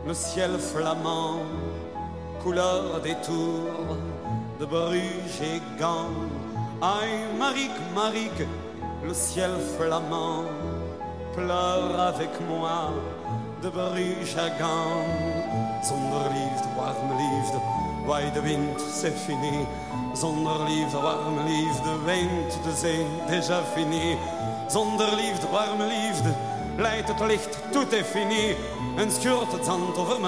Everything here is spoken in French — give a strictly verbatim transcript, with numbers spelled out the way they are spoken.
le ciel flamand, couleur des tours de Bruges et Gand. Aïe, Marique, Marique, le ciel flamand pleure avec moi de Bruges à Gand. Zonder liefde, warme liefde, waai de wind, c'est fini. Zonder liefde, warme liefde, weent de zee, déjà fini. Zonder liefde, warme liefde, leidt het licht, tout est fini. En scheurt het zand over mijn